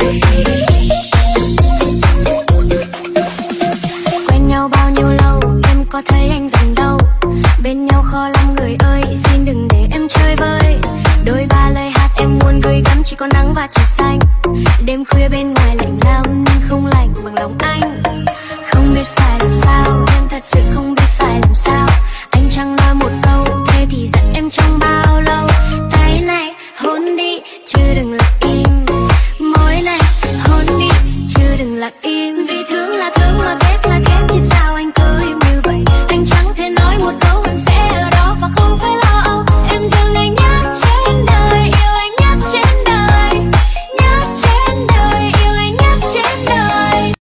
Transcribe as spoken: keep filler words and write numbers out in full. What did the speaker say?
Quen nhau bao nhiêu lâu em có thấy anh dần đâu, bên nhau khó lắm người ơi, xin đừng để em chơi vơi. Đôi ba lời hát em muốn gửi gắm chỉ có nắng và trời xanh. Đêm khuya bên ngoài lạnh lắm nhưng không lạnh bằng lòng anh. Không biết phải làm sao, em thật sự không biết phải làm sao.